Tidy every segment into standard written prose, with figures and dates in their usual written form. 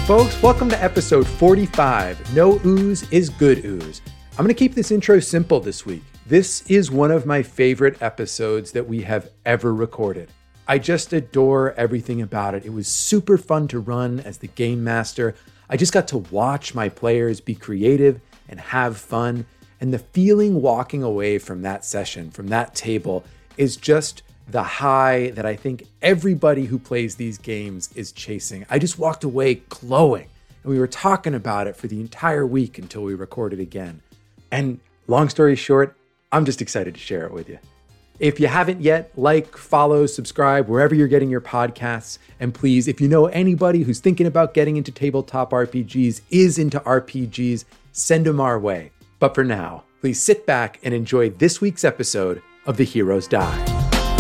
folks. Welcome to episode 45. No ooze is good ooze. I'm going to keep this intro simple this week. This is one of my favorite episodes that we have ever recorded. I just adore everything about it. It was super fun to run as the game master. I just got to watch my players be creative and have fun. And the feeling walking away from that session, from that table, is just the high that I think everybody who plays these games is chasing. I just walked away glowing, and we were talking about it for the entire week until we recorded again. And long story short, I'm just excited to share it with you. If you haven't yet, like, follow, subscribe, wherever you're getting your podcasts. And please, if you know anybody who's thinking about getting into tabletop RPGs, is into RPGs, send them our way. But for now, please sit back and enjoy this week's episode of The Heroes Die.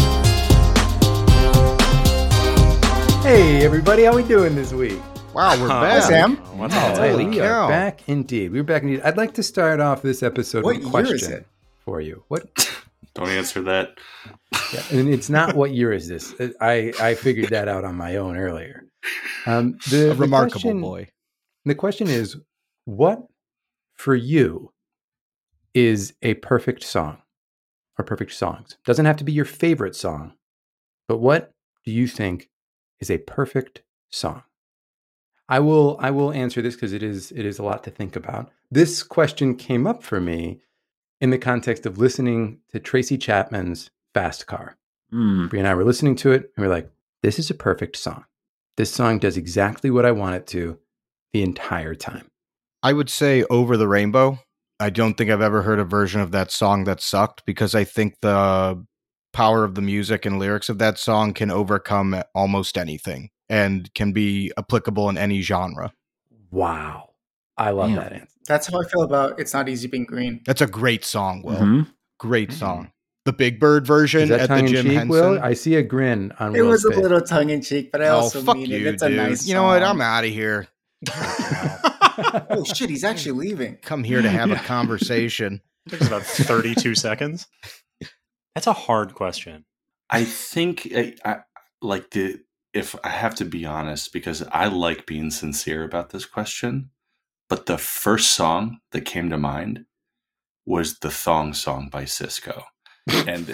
Hey everybody, how we doing this week? Wow, we're back. Sam. We are back indeed. We're back indeed. I'd like to start off this episode with a question is it? for you. What? Don't answer that. Yeah, and it's not what year is this. I figured that out on my own earlier. A remarkable boy. The question is, what for you is a perfect song or perfect songs? Doesn't have to be your favorite song, but what do you think is a perfect song? I will answer this because it is a lot to think about. This question came up for me in the context of listening to Tracy Chapman's Fast Car. Bree and I were listening to it, and we're like, this is a perfect song. This song does exactly what I want it to the entire time. I would say Over the Rainbow. I don't think I've ever heard a version of that song that sucked, because I think the power of the music and lyrics of that song can overcome almost anything and can be applicable in any genre. Wow. I love that answer. That's how I feel about It's Not Easy Being Green. That's a great song, Will. Great song. The Big Bird version at the Jim Henson. Will? I see a grin on Will's It was a face. little tongue-in-cheek, but I also fuck mean you, it. It's dude. a nice You know what? song. I'm out of here. Oh, shit, he's actually leaving. Come here to have a conversation. Takes about 32 seconds. That's a hard question. I think if I have to be honest, because I like being sincere about this question, but the first song that came to mind was the Thong Song by Cisco. And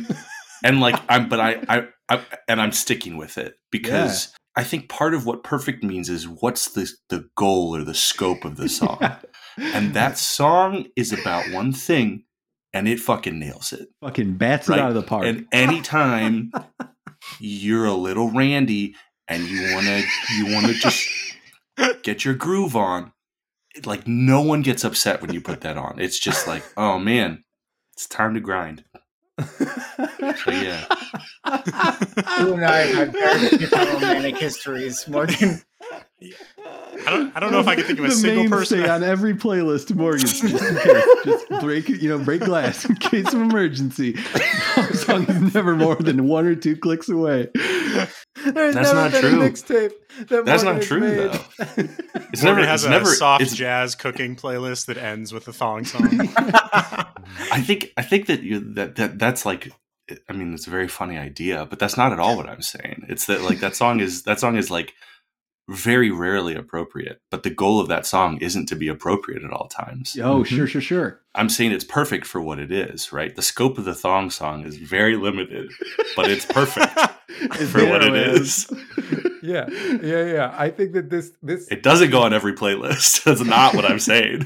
I'm sticking with it because I think part of what perfect means is what's the goal or the scope of the song. And that song is about one thing, and it fucking nails it. Fucking bats it out of the park. And anytime you're a little randy and you wanna just get your groove on, like no one gets upset when you put that on. It's just like, oh man, it's time to grind. So yeah. You and I have very different romantic histories more than... I don't know if I can think of a single person on every playlist, Morgan. Just in case, just break glass in case of emergency. Our song is never more than 1 or 2 clicks away. There's That's never not been true. a mixtape that That's Morgan not has true made. though. It's Morgan has never a soft it's- jazz cooking playlist that ends with the Thong Song. I think that that's like, I mean, it's a very funny idea, but that's not at all what I'm saying. It's that like that song is like very rarely appropriate, but the goal of that song isn't to be appropriate at all times. Oh, sure. I'm saying it's perfect for what it is, right? The scope of the Thong Song is very limited, but it's perfect for what it is. Yeah. I think that this It doesn't go on every playlist. That's not what I'm saying.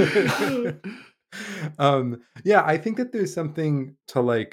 I think that there's something to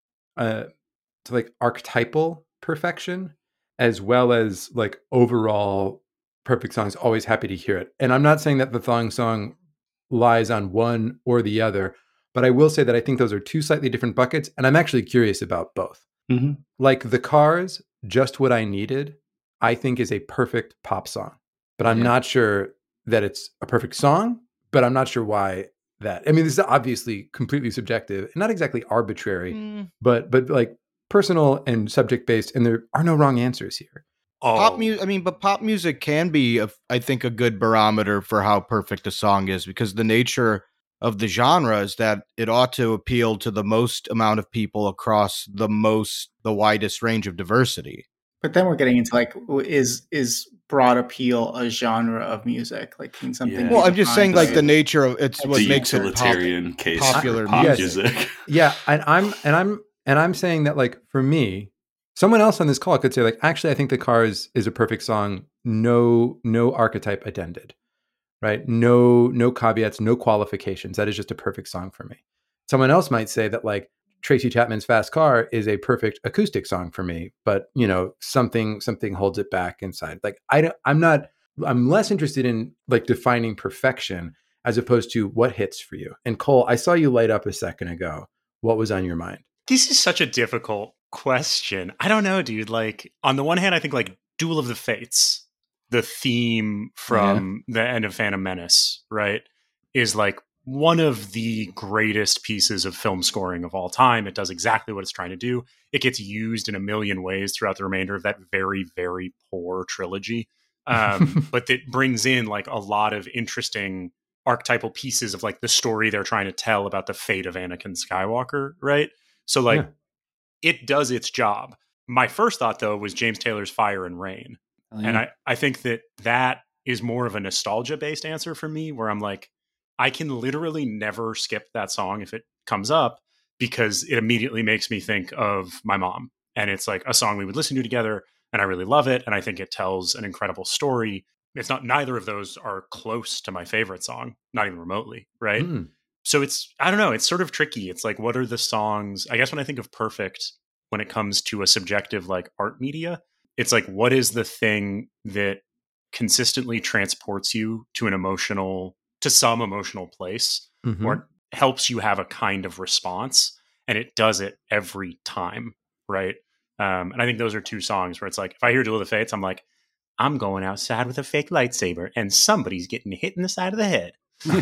archetypal perfection as well as like overall perfect songs. Always happy to hear it. And I'm not saying that the Thong Song lies on one or the other, but I will say that I think those are two slightly different buckets, and I'm actually curious about both. Mm-hmm. Like The Cars, Just What I Needed, I think is a perfect pop song, but I'm not sure that it's a perfect song, but I'm not sure why that. I mean, this is obviously completely subjective and not exactly arbitrary, but like personal and subject based, and there are no wrong answers here. Pop music can be, I think, a good barometer for how perfect a song is, because the nature of the genre is that it ought to appeal to the most amount of people across the widest range of diversity. But then we're getting into like, is broad appeal a genre of music? Like, can something? Yeah. be Well, I'm just saying, defined like the by- nature of it's what The makes it utilitarian case popular for pop music. music. Yeah, and I'm saying that, like, for me, someone else on this call could say, like, actually, I think The Cars is a perfect song. No archetype addended, right? No caveats, no qualifications. That is just a perfect song for me. Someone else might say that, like, Tracy Chapman's Fast Car is a perfect acoustic song for me, but something holds it back inside. Like, I'm less interested in like defining perfection as opposed to what hits for you. And Cole, I saw you light up a second ago. What was on your mind? This is such a difficult question. I don't know, dude. Like, on the one hand, I think like Duel of the Fates, the theme from the end of Phantom Menace, right, is like one of the greatest pieces of film scoring of all time. It does exactly what it's trying to do. It gets used in a million ways throughout the remainder of that very, very poor trilogy. But it brings in like a lot of interesting archetypal pieces of like the story they're trying to tell about the fate of Anakin Skywalker, right? So like it does its job. My first thought though was James Taylor's Fire and Rain. And I think that is more of a nostalgia based answer for me, where I'm like, I can literally never skip that song if it comes up because it immediately makes me think of my mom. And it's like a song we would listen to together, and I really love it. And I think it tells an incredible story. It's not, neither of those are close to my favorite song, not even remotely, right? Mm. So I don't know, it's sort of tricky. It's like, what are the songs? I guess when I think of perfect, when it comes to a subjective like art media, it's like, what is the thing that consistently transports you to some emotional place, Mhm. or helps you have a kind of response, and it does it every time, right? And I think those are two songs where it's like, if I hear Duel of the Fates, I'm like, I'm going outside with a fake lightsaber and somebody's getting hit in the side of the head.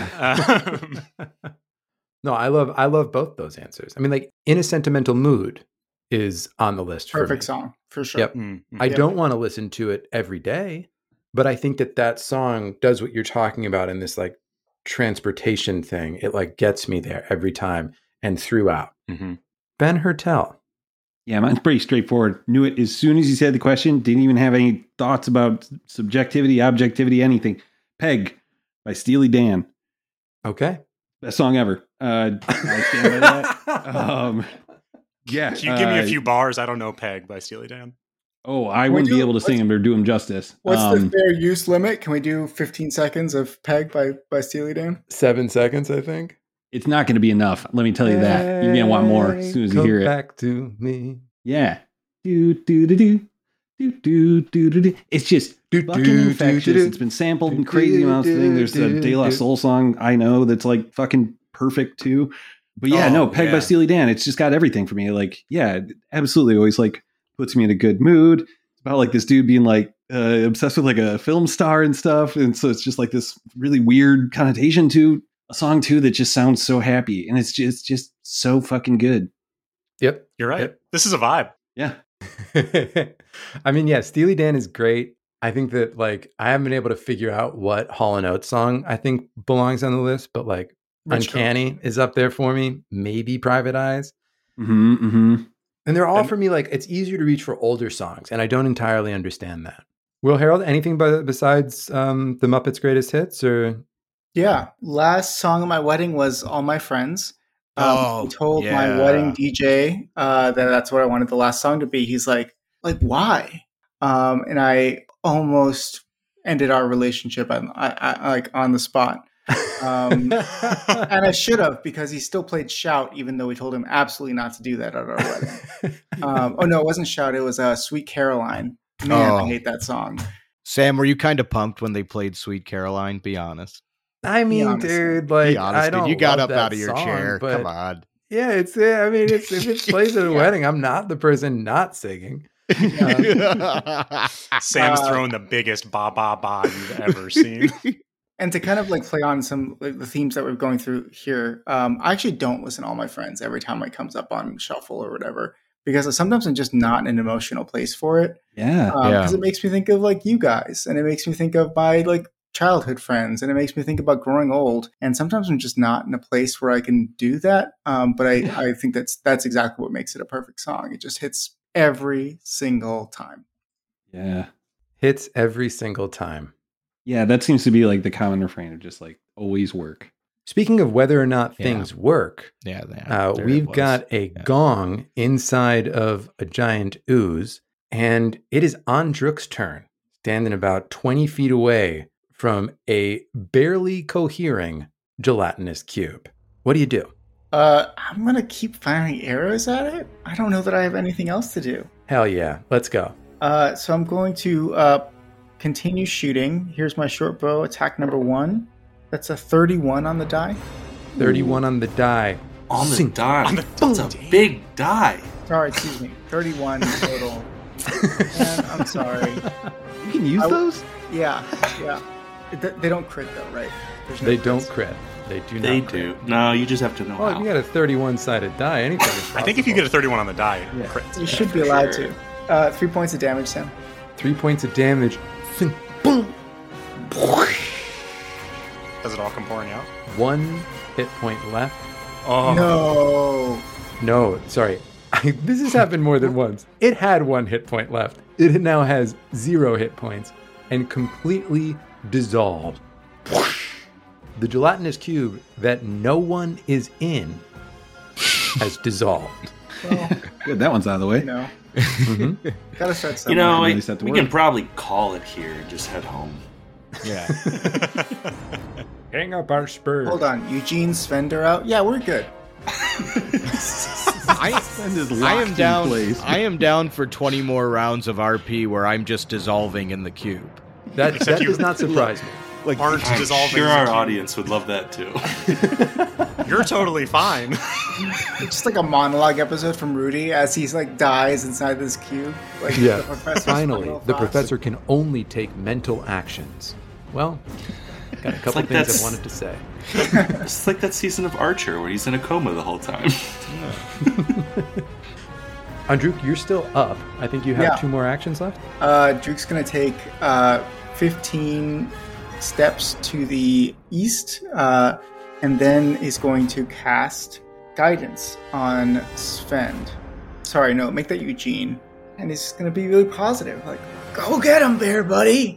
No, I love both those answers. I mean, like, In a Sentimental Mood is on the list for me. Perfect song for sure. Yep. I don't want to listen to it every day, but I think that song does what you're talking about in this like transportation thing. It like gets me there every time and throughout. Mm-hmm. Ben Hertel. Yeah, mine's pretty straightforward. Knew it as soon as he said the question. Didn't even have any thoughts about subjectivity, objectivity, anything. Peg by Steely Dan. Okay. Best song ever. I stand by that. Yeah. If you give me a few bars, I don't know Peg by Steely Dan. Oh, I wouldn't be able to sing them or do them justice. What's the fair use limit? Can we do 15 seconds of Peg by Steely Dan? 7 seconds, I think. It's not going to be enough. Let me tell you that. You're going to want more as soon as you hear it. Come back to me. Yeah. Do, do, do, do. Do, do, do, do, do. It's just fucking infectious. It's been sampled in crazy amounts of things. There's a De La Soul song I know that's like fucking perfect too. But yeah, Peg by Steely Dan. It's just got everything for me. Like, yeah, absolutely. Always like puts me in a good mood. It's about like this dude being like obsessed with like a film star and stuff. And so it's just like this really weird connotation to a song too that just sounds so happy. And it's just so fucking good. Yep. You're right. Yep. This is a vibe. Yeah. I mean, yeah, Steely Dan is great. I think that like I haven't been able to figure out what Hall & Oates song I think belongs on the list, but like Uncanny is up there for me. Maybe Private Eyes. Mm-hmm, mm-hmm. And they're all for me, like, it's easier to reach for older songs, and I don't entirely understand that. Will Harold, anything besides the Muppets' Greatest Hits? Or Yeah. Last song at my wedding was All My Friends. I told my wedding DJ that's what I wanted the last song to be. He's like, why? And I almost ended our relationship on the spot. And I should have, because he still played Shout, even though we told him absolutely not to do that at our wedding. Oh no, it wasn't Shout. It was Sweet Caroline. Man, I hate that song. Sam, were you kind of pumped when they played Sweet Caroline? Be honest. I mean, dude, like, I don't. You got love up out of your song, chair. but Come on. Yeah, it's. I mean, if it plays at a wedding, I'm not the person not singing. Sam's throwing the biggest ba ba ba you've ever seen. And to kind of like play on some like the themes that we're going through here, I actually don't listen to All My Friends every time it comes up on shuffle or whatever, because sometimes I'm just not in an emotional place for it. Yeah. Because it makes me think of like you guys, and it makes me think of my like childhood friends, and it makes me think about growing old. And sometimes I'm just not in a place where I can do that. But I think that's exactly what makes it a perfect song. It just hits every single time. Yeah. Hits every single time. Yeah, that seems to be like the common refrain of just like always work. Speaking of whether or not things work, we've got a gong inside of a giant ooze, and it is Andruk's turn, standing about 20 feet away from a barely cohering gelatinous cube. What do you do? I'm going to keep firing arrows at it. I don't know that I have anything else to do. Hell yeah. Let's go. So I'm going to continue shooting. Here's my short bow, attack number 1. That's a 31 on the die. 31 on the die. On the die? That's a big die. Sorry, excuse me. 31 total. Man, I'm sorry. You can use those? Yeah. They don't crit though, right? They don't crit. They do not. They crit. Do. No, you just have to know how. If you got a 31-sided die, anything is possible. I think if you get a 31 on the die, it crits. You should be allowed to. 3 points of damage, Sam. 3 points of damage. Boom. Does it all come pouring out? 1 hit point left. Oh. No, sorry. This has happened more than once. It had 1 hit point left. It now has 0 hit points and completely dissolved. The gelatinous cube that no one is in has dissolved. Well, good, that one's out of the way. You know. Mm-hmm. Gotta start somewhere. We can probably call it here and just head home. Yeah. Hang up our spurs. Hold on, Eugene Svender out? Yeah, we're good. I am down for 20 more rounds of RP where I'm just dissolving in the cube. That does not surprise me. Like, aren't I'm dissolving. Sure, our audience would love that too. You're totally fine. It's just like a monologue episode from Rudy as he's like dies inside this cube. Like, yeah. The Finally, the professor can only take mental actions. Well, got a couple like things I wanted to say. It's like that season of Archer where he's in a coma the whole time. Andruk, you're still up. I think you have 2 more actions left. Druk's gonna take 15 steps to the east, and then is going to cast Guidance on Svend. Sorry, no, make that Eugene. And he's going to be really positive. Like, go get him, bear buddy!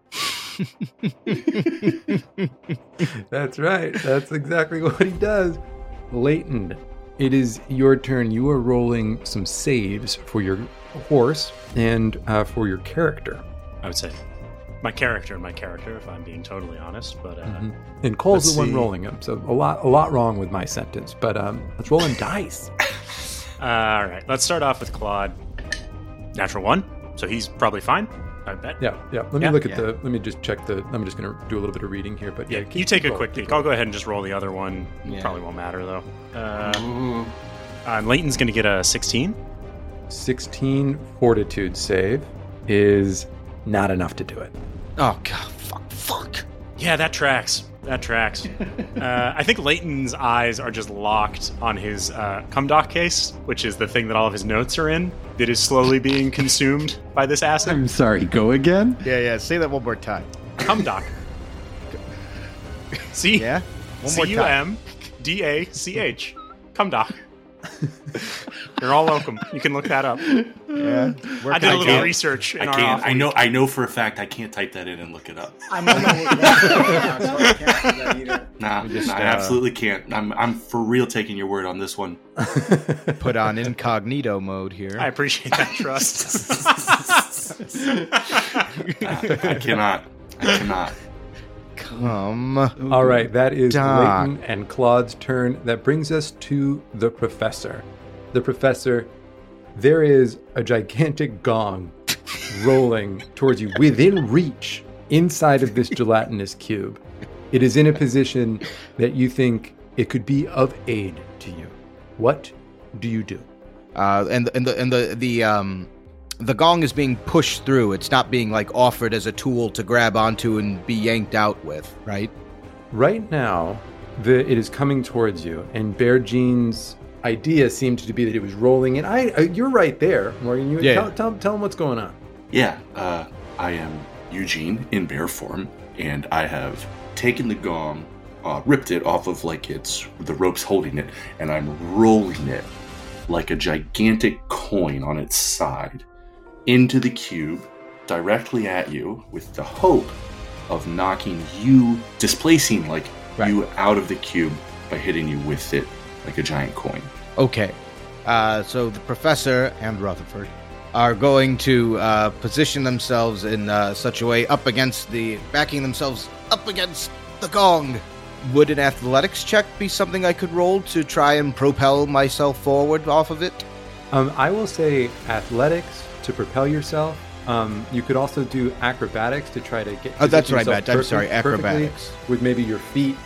That's right. That's exactly what he does. Leighton, it is your turn. You are rolling some saves for your horse and for your character. I would say my character, if I'm being totally honest. But and Cole's the one rolling them, so a lot wrong with my sentence. But let's roll in dice. All right, let's start off with Claude. Natural 1, so he's probably fine. I bet. Yeah. Let me look at let me just check I'm just going to do a little bit of reading here. But yeah, you take a quick peek. I'll go ahead and just roll the other one. Yeah. Probably won't matter though. And Leighton's going to get a 16. 16 fortitude save is not enough to do it. Oh, God. Fuck. Yeah, that tracks. I think Leighton's eyes are just locked on his Cumdoc case, which is the thing that all of his notes are in, that is slowly being consumed by this acid. I'm sorry, go again? Yeah, say that one more time. Cumdoc. C. Yeah? One more time. C-U-M-D-A-C-H. Cumdoc. You're all welcome. You can look that up. Yeah, I did a little research. I know for a fact I can't type that in and look it up. I'm on my way now, so I can't do that either. I absolutely can't. I'm for real taking your word on this one. Put on incognito mode here. I appreciate that trust. I cannot. Come. All right, that is Leighton and Claude's turn. That brings us to the professor. The professor, there is a gigantic gong rolling towards you within reach inside of this gelatinous cube. It is in a position that you think it could be of aid to you. What do you do? The gong is being pushed through. It's not being like offered as a tool to grab onto and be yanked out with, right? Right now, it is coming towards you, and Bear Jean's idea seemed to be that it was rolling in. You're right there, Morgan. Tell him what's going on. Yeah, I am Eugene in bear form, and I have taken the gong, ripped it off of the ropes holding it, and I'm rolling it like a gigantic coin on its side into the cube, directly at you with the hope of displacing you out of the cube by hitting you with it like a giant coin. Okay. So the professor and Rutherford are going to position themselves in such a way backing themselves up against the gong. Would an athletics check be something I could roll to try and propel myself forward off of it? I will say athletics to propel yourself. You could also do acrobatics to try to get. Oh, that's what I meant. I'm sorry, acrobatics with maybe your feet.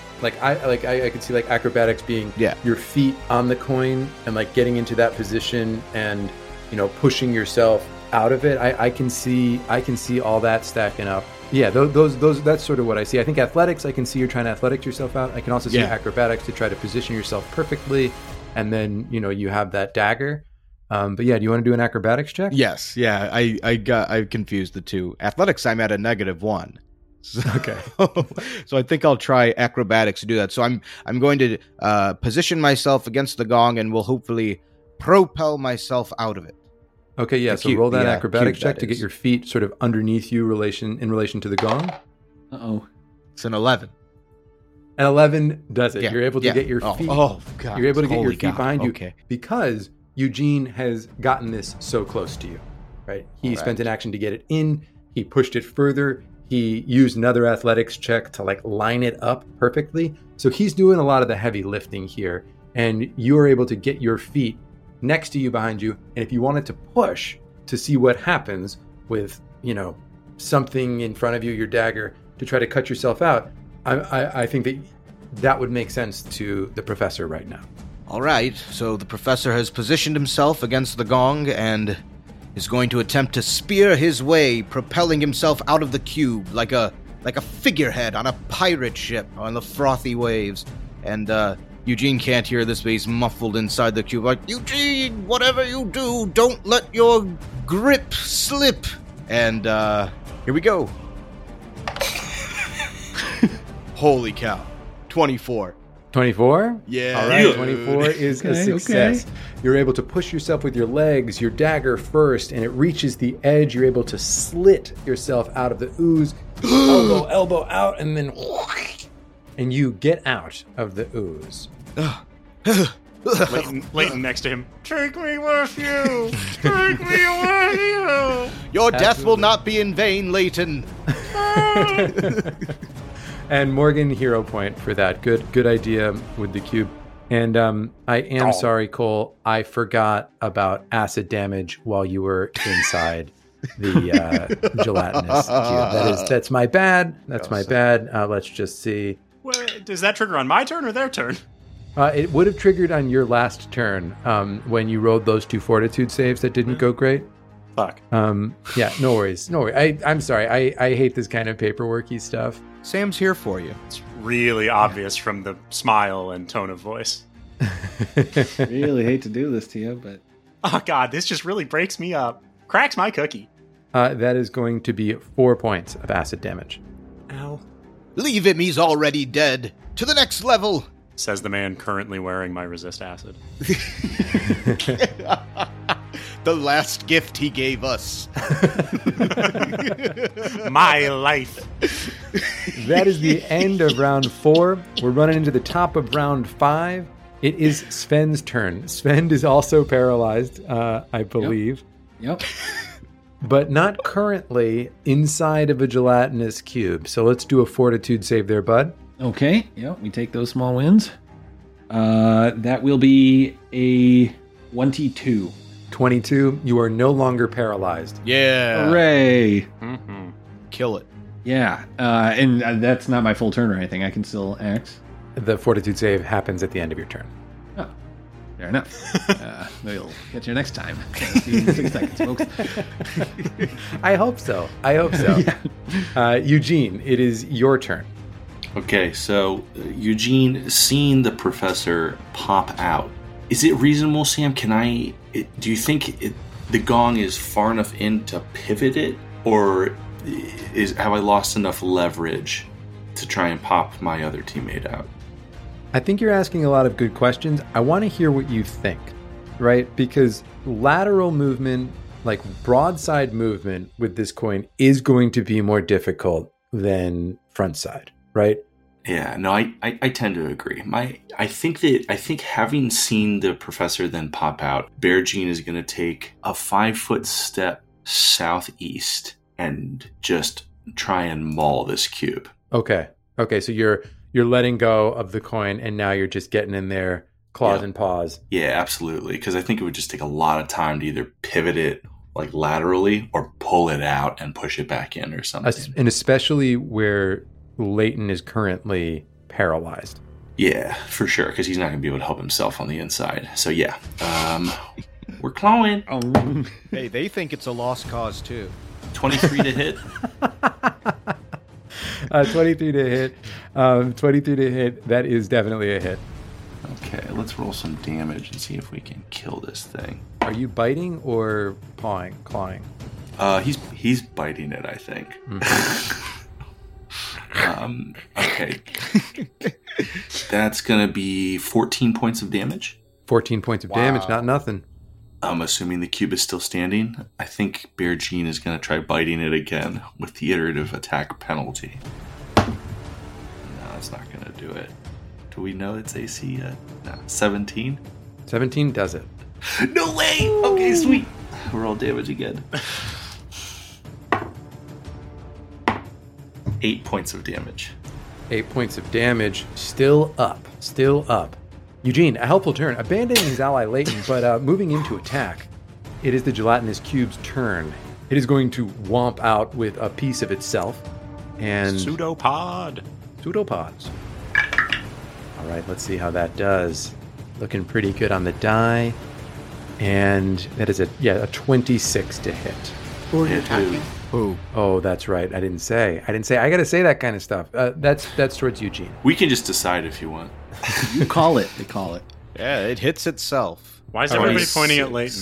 I could see like acrobatics being your feet on the coin and like getting into that position and pushing yourself out of it. I can see all that stacking up. Yeah, those that's sort of what I see. I think athletics, I can see you're trying to athletics yourself out. I can also see acrobatics to try to position yourself perfectly, and then you have that dagger. But yeah, do you want to do an acrobatics check? Yes, yeah. I confused the two. Athletics, I'm at a -1. So, okay. So I think I'll try acrobatics to do that. So I'm going to position myself against the gong and will hopefully propel myself out of it. Okay, yeah. So roll that acrobatics check to get your feet sort of underneath you in relation to the gong. Uh-oh. It's an 11. An 11 does it. Yeah, You're able to get your feet. Oh God! You're able to get your feet behind you okay. because Eugene has gotten this so close to you, right? He spent an action to get it in. He pushed it further. He used another athletics check to line it up perfectly. So he's doing a lot of the heavy lifting here, and you are able to get your feet next to you, behind you. And if you wanted to push to see what happens with, something in front of you, your dagger, to try to cut yourself out, I think that would make sense to the professor right now. All right, so the professor has positioned himself against the gong and is going to attempt to spear his way, propelling himself out of the cube like a figurehead on a pirate ship on the frothy waves. And Eugene can't hear this, but he's muffled inside the cube like, Eugene, whatever you do, don't let your grip slip. And here we go. Holy cow. 24. 24? Yeah. All right, 24 is a success. Okay. You're able to push yourself with your legs, your dagger first, and it reaches the edge. You're able to slit yourself out of the ooze, elbow out, and then and you get out of the ooze. Leighton next to him. Take me with you! Take me with you! Your death will not be in vain, Leighton. And Morgan, hero point for that. Good idea with the cube. And I am sorry, Cole. I forgot about acid damage while you were inside the gelatinous cube. That's my bad. That's my bad. Let's just see. Wait, does that trigger on my turn or their turn? It would have triggered on your last turn when you rolled those 2 fortitude saves that didn't go great. Fuck. Yeah, no worries. I'm sorry. I hate this kind of paperworky stuff. Sam's here for you. It's really obvious from the smile and tone of voice. Really hate to do this to you, but... Oh, God, this just really breaks me up. Cracks my cookie. That is going to be 4 points of acid damage. Ow. Leave him, he's already dead. To the next level. Says the man currently wearing my resist acid. The last gift he gave us. My life. That is the end of round 4. We're running into the top of round 5. It is Sven's turn. Sven is also paralyzed, I believe. Yep. But not currently inside of a gelatinous cube. So let's do a fortitude save there, bud. Okay. Yep. We take those small wins. That will be a 22. 22. You are no longer paralyzed. Yeah. Hooray. Mm-hmm. Kill it. Yeah. And that's not my full turn or anything. I can still act. The fortitude save happens at the end of your turn. Oh, fair enough. We'll get you next time. See you in 6 seconds, folks. I hope so. Yeah. Eugene, it is your turn. Okay, so Eugene, seeing the professor pop out, is it reasonable, Sam? Do you think the gong is far enough in to pivot it, or have I lost enough leverage to try and pop my other teammate out? I think you're asking a lot of good questions. I want to hear what you think, right? Because lateral movement, like broadside movement with this coin is going to be more difficult than front side, right? Yeah, no, I tend to agree. I think having seen the professor then pop out, Bear Gene is going to take a 5-foot step southeast and just try and maul this cube. Okay, so you're letting go of the coin, and now you're just getting in there, claws and paws. Yeah, absolutely. Because I think it would just take a lot of time to either pivot it like laterally or pull it out and push it back in or something. And especially where Leighton is currently paralyzed. Yeah, for sure, because he's not going to be able to help himself on the inside. So yeah, we're clawing. Hey, they think it's a lost cause too. 23 to hit. 23 to hit. 23 to hit. That is definitely a hit. Okay, let's roll some damage and see if we can kill this thing. Are you biting or clawing? He's biting it, I think. Okay. That's going to be 14 points of damage. 14 points of damage, not nothing. I'm assuming the cube is still standing. I think Bear Gene is going to try biting it again with the iterative attack penalty. No, that's not going to do it. Do we know its AC yet? No, 17? 17 does it. No way! Okay, sweet. Roll damage again. 8 points of damage. 8 points of damage. Still up. Eugene, a helpful turn. Abandoning his ally Leighton, but moving into attack. It is the gelatinous cube's turn. It is going to womp out with a piece of itself. And Pseudopods. All right, let's see how that does. Looking pretty good on the die. And that is a 26 to hit. Who are you attacking? Who? Oh, that's right. I didn't say. I got to say that kind of stuff. That's towards Eugene. We can just decide if you want. You call it. They call it. Yeah, it hits itself. Why is everybody pointing at Leighton?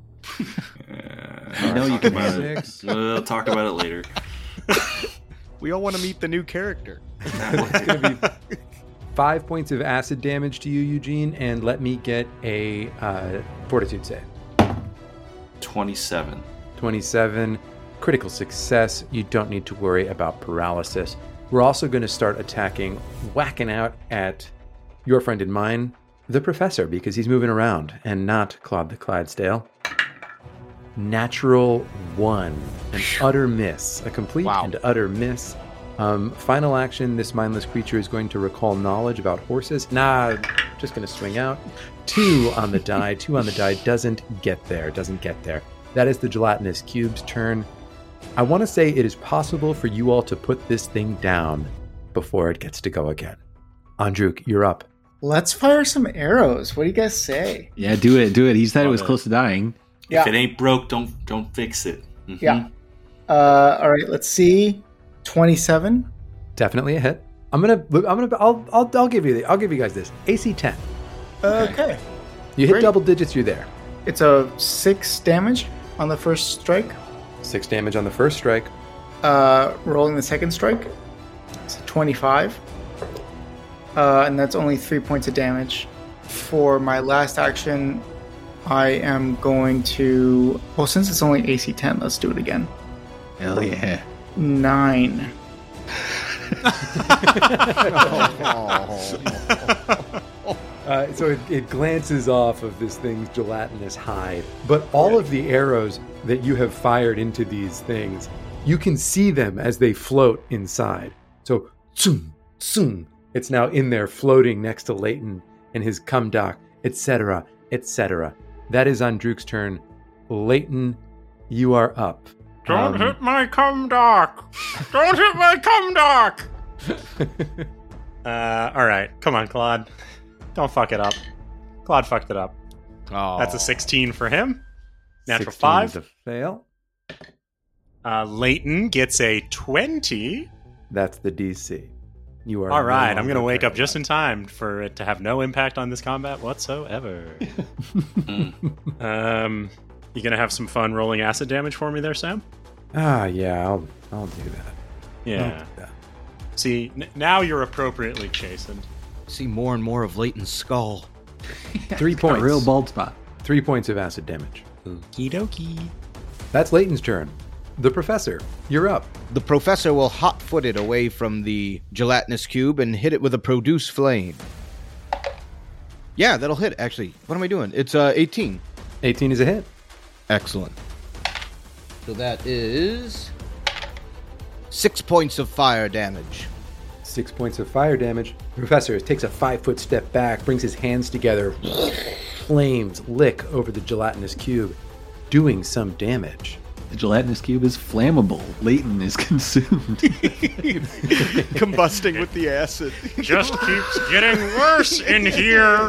I know you can have it. We'll talk about it later. We all want to meet the new character. It's going to be 5 points of acid damage to you, Eugene, and let me get a fortitude save. 27. 27. Critical success. You don't need to worry about paralysis. We're also going to start whacking out at your friend and mine, the professor, because he's moving around, and not Claude the Clydesdale. Natural 1. An utter miss. A complete and utter miss. Final action, this mindless creature is going to recall knowledge about horses. Just going to swing out. 2 on the die. 2 on the die doesn't get there. That is the gelatinous cube's turn. I want to say it is possible for you all to put this thing down before it gets to go again. Andruk, you're up. Let's fire some arrows. What do you guys say? Yeah, do it. He said it was close to dying. Yeah. If it ain't broke, don't fix it. Mm-hmm. Yeah. All right. Let's see. 27. Definitely a hit. I'll give you guys this. AC 10. Okay. You hit Great. double digits, you're there. It's a 6 damage on the first strike. 6 damage on the first strike. Rolling the second strike. It's a 25. And that's only 3 points of damage. For my last action, I am going to... Well, since it's only AC 10, let's do it again. Hell yeah. 9. So it glances off of this thing's gelatinous hide. But all of the arrows that you have fired into these things, you can see them as they float inside. So, tsum, tsum. It's now in there floating next to Leighton and his cumdock, etc., etc. That is Andruk's turn. Leighton, you are up. Don't hit my cumdock! Don't hit my cumdock! All right. Come on, Claude. Don't fuck it up. Claude fucked it up. Oh. That's a 16 for him. Natural 16 5. is a fail. Leighton gets a 20. That's the DC. You are all right. I'm going to wake up just in time for it to have no impact on this combat whatsoever. You going to have some fun rolling acid damage for me there, Sam? Yeah, I'll do that. Yeah. See, now you're appropriately chastened. See more and more of Leighton's skull. 3 points. A real bald spot. 3 points of acid damage. Okie dokie. That's Leighton's turn. The Professor, you're up. The Professor will hot-foot it away from the gelatinous cube and hit it with a produce flame. Yeah, that'll hit, actually. What am I doing? It's 18. 18 is a hit. Excellent. So that is 6 points of fire damage. 6 points of fire damage. The Professor takes a 5-foot step back, brings his hands together. Flames lick over the gelatinous cube, doing some damage. The gelatinous cube is flammable. Leighton is consumed. Combusting with the acid. Just keeps getting worse in here.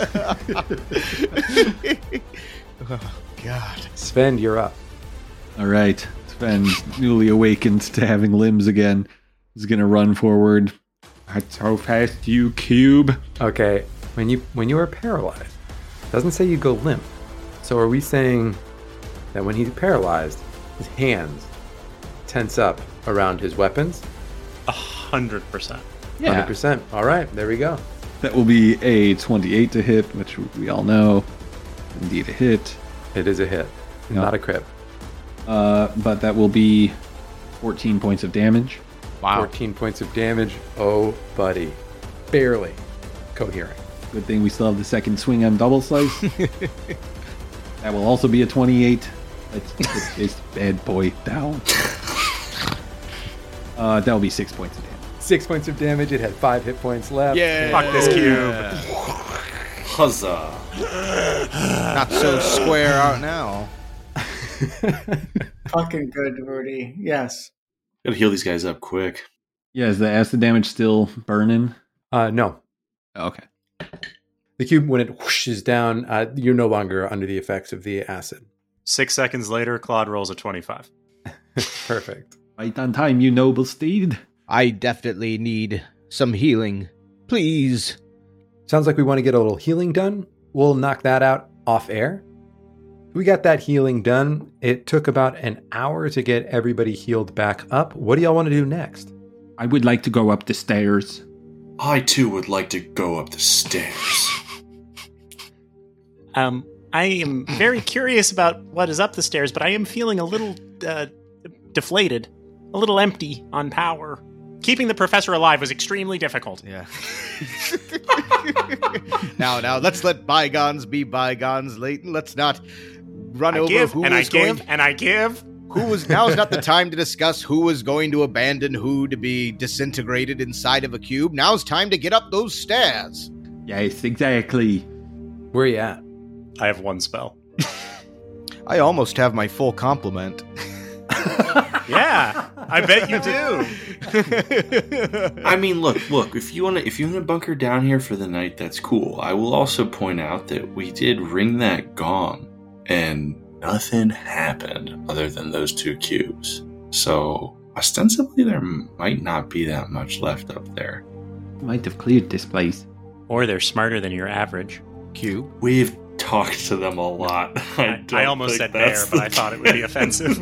Oh, God. Sven, you're up. All right. Sven, newly awakened to having limbs again, is going to run forward. That's how fast you cube. Okay, when you are paralyzed, it doesn't say you go limp. So are we saying that when he's paralyzed, his hands tense up around his weapons? 100%. Yeah. 100%. All right, there we go. That will be a 28 to hit, which we all know. Indeed a hit. It is a hit, not a crit. But that will be 14 points of damage. Wow. 14 points of damage. Oh, buddy. Barely coherent. Good thing we still have the second swing on double slice. That will also be a 28. Let's put this bad boy down. That will be 6 points of damage. 6 points of damage. It had 5 hit points left. Yeah. Fuck this cube. Huzzah. Not so square out now. Fucking good, Rudy. Yes. Gotta heal these guys up quick. Yeah, is the acid damage still burning? No. Okay. The cube, when it whooshes down, you're no longer under the effects of the acid. 6 seconds later, Claude rolls a 25. Perfect. Right on time, you noble steed. I definitely need some healing. Please. Sounds like we want to get a little healing done. We'll knock that out off air. We got that healing done. It took about an hour to get everybody healed back up. What do y'all want to do next? I would like to go up the stairs. I too would like to go up the stairs. I am very curious about what is up the stairs, but I am feeling a little deflated, a little empty on power. Keeping the professor alive was extremely difficult. Yeah. Now, let's let bygones be bygones, Leighton. Let's not run over who is going. Now is not the time to discuss who is going to abandon who to be disintegrated inside of a cube. Now's time to get up those stairs. Yes, exactly. Where are you at? I have one spell. I almost have my full complement. Yeah, I bet you do. I mean, look. If you want to bunker down here for the night, that's cool. I will also point out that we did ring that gong, and nothing happened other than those 2 cubes. So ostensibly, there might not be that much left up there. Might have cleared this place. Or they're smarter than your average Cube. We've talked to them a lot. I almost said bear, but I thought it would be offensive.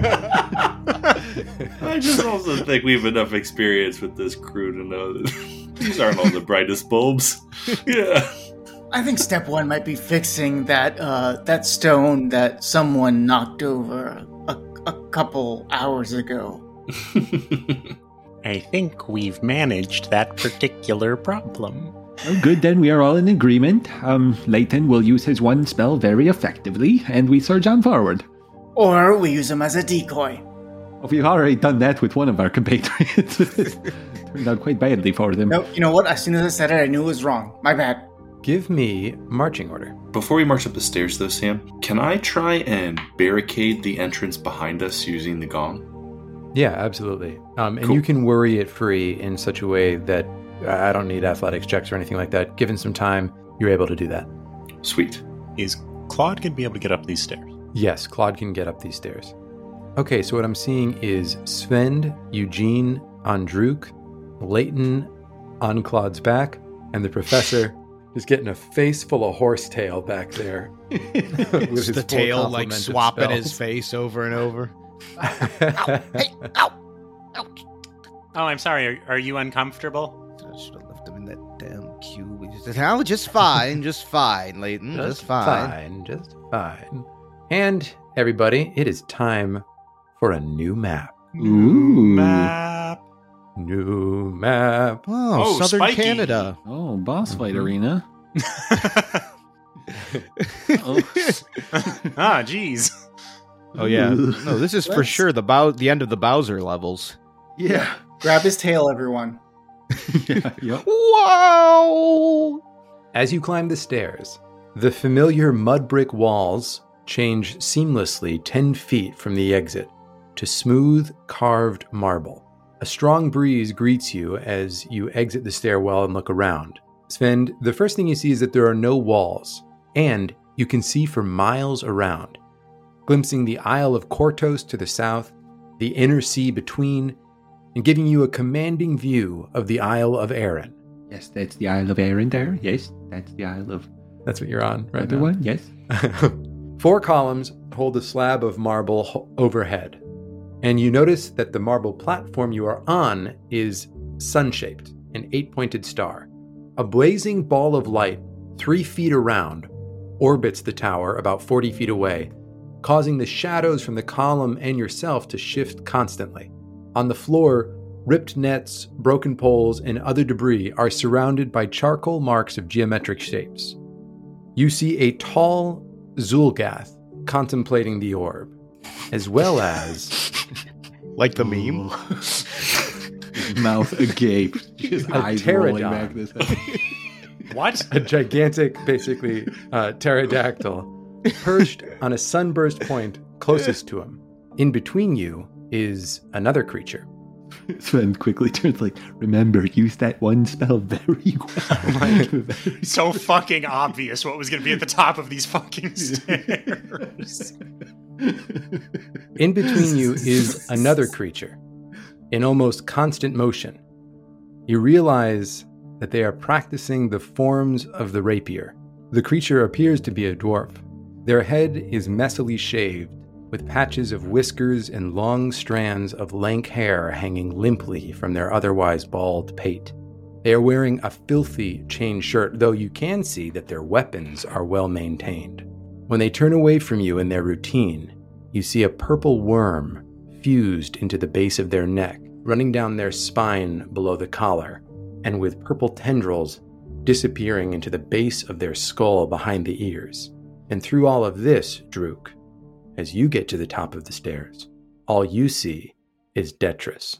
I just also think we have enough experience with this crew to know that these aren't all the brightest bulbs. Yeah. I think step 1 might be fixing that stone that someone knocked over a couple hours ago. I think we've managed that particular problem. Oh, good, then we are all in agreement. Leighton will use his one spell very effectively, and we surge on forward. Or we use him as a decoy. Oh, we've already done that with one of our compatriots. Turned out quite badly for them. No, you know what? As soon as I said it, I knew it was wrong. My bad. Give me marching order. Before we march up the stairs, though, Sam, can I try and barricade the entrance behind us using the gong? Yeah, absolutely. And Cool. you can worry it free in such a way that I don't need athletics checks or anything like that. Given some time, you're able to do that. Sweet. Is Claude going to be able to get up these stairs? Yes, Claude can get up these stairs. Okay, so what I'm seeing is Sven, Eugene on Druk, Leighton on Claude's back, and the professor is getting a face full of horsetail back there. With his The full tail like complement of swapping spells. his face over and over. Oh, I'm sorry. Are you uncomfortable? I should have left him in that damn cube. Just fine, Leighton. Just fine. Just fine. And Everybody, it is time for a new map. Map. New map. Oh, Southern spiky. Canada. Oh, boss fight arena. Jeez. Oh yeah. No, this is for Let's- sure the end of the Bowser levels. Yeah. Grab his tail, everyone. Yep. Wow! As you climb the stairs, the familiar mud brick walls change seamlessly 10 feet from the exit to smooth, carved marble. A strong breeze greets you as you exit the stairwell and look around. Sven, the first thing you see is that there are no walls, and you can see for miles around, glimpsing the Isle of Kortos to the south, the inner sea between, and giving you a commanding view of the Isle of Arran. Yes, that's the Isle of Arran there. Yes, that's the Isle of That's what you're on right other now. one. Yes. 4 columns hold a slab of marble overhead, and you notice that the marble platform you are on is sun-shaped, an 8-pointed star. A blazing ball of light, 3 feet around, orbits the tower about 40 feet away, causing the shadows from the column and yourself to shift constantly. On the floor, ripped nets, broken poles, and other debris are surrounded by charcoal marks of geometric shapes. You see a tall Zul'Gath contemplating the orb, as well as Like the meme. His mouth agape, his A eyes rolling pterodon. back this head. What? a gigantic, basically, pterodactyl perched on a sunburst point closest to him. In between you is another creature. Sven quickly turns like, remember, use that one spell very well. So fucking obvious what was going to be at the top of these fucking stairs. In between you is another creature, in almost constant motion. You realize that they are practicing the forms of the rapier. The creature appears to be a dwarf. Their head is messily shaved, with patches of whiskers and long strands of lank hair hanging limply from their otherwise bald pate. They are wearing a filthy chain shirt, though you can see that their weapons are well maintained. When they turn away from you in their routine, you see a purple worm fused into the base of their neck, running down their spine below the collar, and with purple tendrils disappearing into the base of their skull behind the ears. And through all of this, Drook, as you get to the top of the stairs, all you see is Detrus.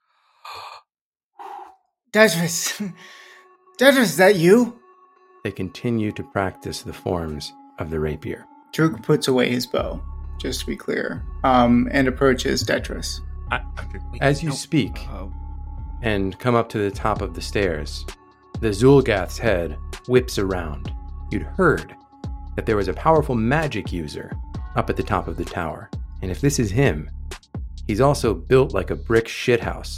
Detrus, is that you? They continue to practice the forms of the rapier. Druk puts away his bow, just to be clear, and approaches Detrus. As you speak and come up to the top of the stairs, the Zul'Gath's head whips around. You'd heard that there was a powerful magic user up at the top of the tower, and if this is him, he's also built like a brick shithouse.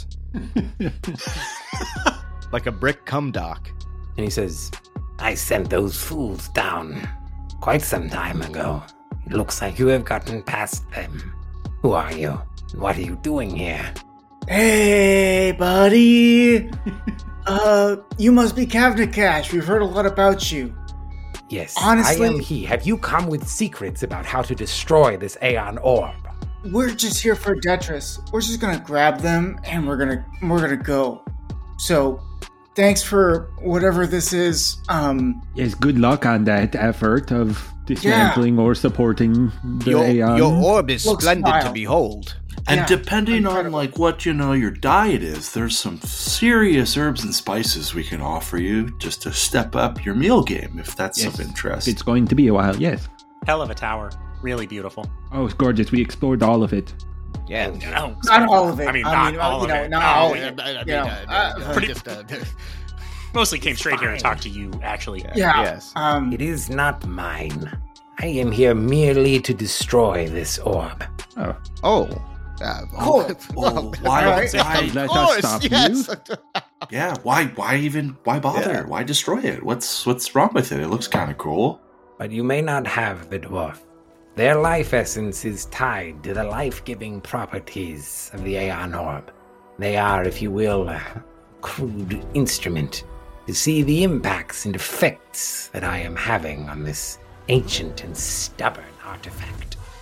Like a brick cum dock. And he says, I sent those fools down quite some time ago. It looks like you have gotten past them. Who are you? What are you doing here? Hey, buddy! You must be Kavnakash. We've heard a lot about you. Yes, Honestly- I am he. Have you come with secrets about how to destroy this Aeon orb? We're just here for Detrus. We're just gonna grab them and we're gonna go. So, thanks for whatever this is. Yes, good luck on that effort of dismantling or supporting the Aeon. Your orb is Looks splendid to wild. behold. And Yeah, depending on incredible. like what your diet is, there's some serious herbs and spices we can offer you just to step up your meal game if that's Yes, of interest. It's going to be a while, yes. Hell of a tower. Really beautiful. Oh, it's gorgeous. We explored all of it. Yeah. No, Not all of it. I mean, not all of it. Not No, all of it it. Pretty- Mostly came straight here to talk to you, actually. Yeah. Yes. It is not mine. I am here merely to destroy this orb. Oh. Cool. Well, why? Alright. Let us stop you. Yeah. Why bother? Yeah. Why destroy it? What's wrong with it? It looks kind of cool. But you may not have the dwarf. Their life essence is tied to the life-giving properties of the Aeon orb. They are, if you will, a crude instrument to see the impacts and effects that I am having on this ancient and stubborn artifact.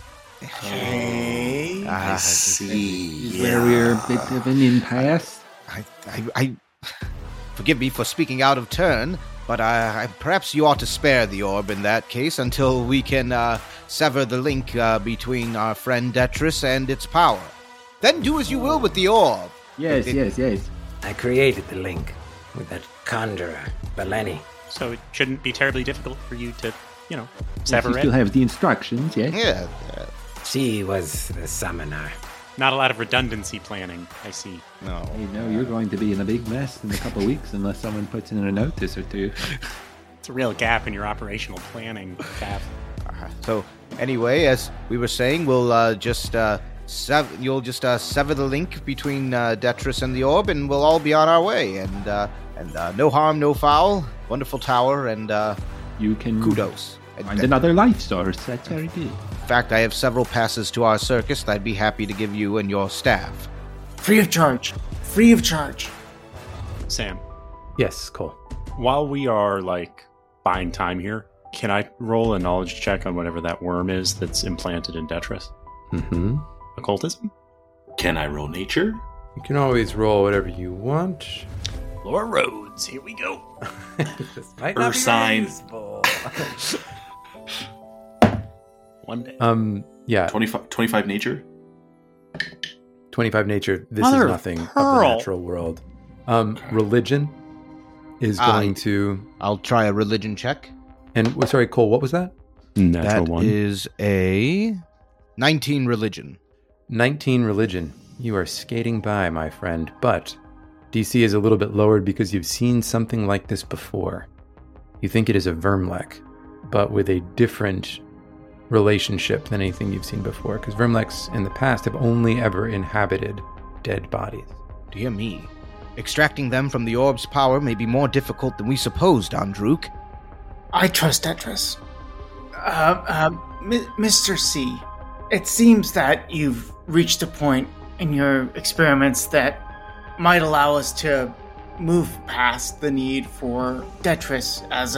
Okay, I see. Where we're a bit of an impasse. I forgive me for speaking out of turn, but perhaps you ought to spare the orb in that case until we can sever the link between our friend Detrus and its power. Then do as you will with the orb. Yes. I created the link with that conjurer, Beleni. So it shouldn't be terribly difficult for you to, Yes, sever you it. still have the instructions, yes? Yeah. She was the summoner. Not a lot of redundancy planning, I see. No. Hey, no, you're going to be in a big mess in a couple of weeks unless someone puts in a notice or two. It's a real gap in your operational planning, Cav. So anyway, as we were saying, we'll you'll just sever the link between Detrus and the orb, and we'll all be on our way. And no harm, no foul. Wonderful tower, and You can kudos. find another life source. That's very good. In fact, I have several passes to our circus that I'd be happy to give you and your staff. Free of charge. Free of charge. Sam, Yes, Cole. while we are, buying time here, can I roll a knowledge check on whatever that worm is that's implanted in Detrus? Mm-hmm. Occultism? Can I roll nature? You can always roll whatever you want. Laura Rhodes, here we go. This might not Earth be sign. useful. One day. Yeah, 25 nature? 25 nature. This Mother is of nothing of the pearl. natural world. Religion is going to... I'll try a religion check. And, sorry, Cole, what was that? Natural That one. is a 19 religion. 19 religion. You are skating by, my friend, but DC is a little bit lowered because you've seen something like this before. You think it is a Vermlek, but with a different relationship than anything you've seen before, because Vermleks in the past have only ever inhabited dead bodies. Dear me. Extracting them from the orb's power may be more difficult than we supposed, Andruk. I trust Detrus. Mr. C, it seems that you've reached a point in your experiments that might allow us to move past the need for Detrus as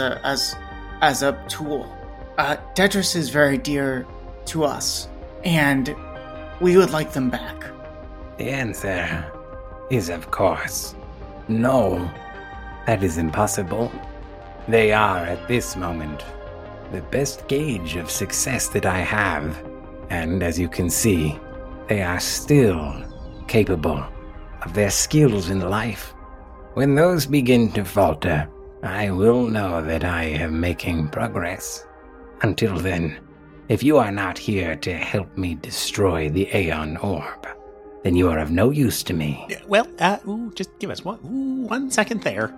a tool. Detrus is very dear to us, and we would like them back. The answer is, of course, no. That is impossible. They are, at this moment, the best gauge of success that I have, and as you can see, they are still capable of their skills in life. When those begin to falter, I will know that I am making progress. Until then, if you are not here to help me destroy the Aeon Orb, then you are of no use to me. Well, just give us one second there.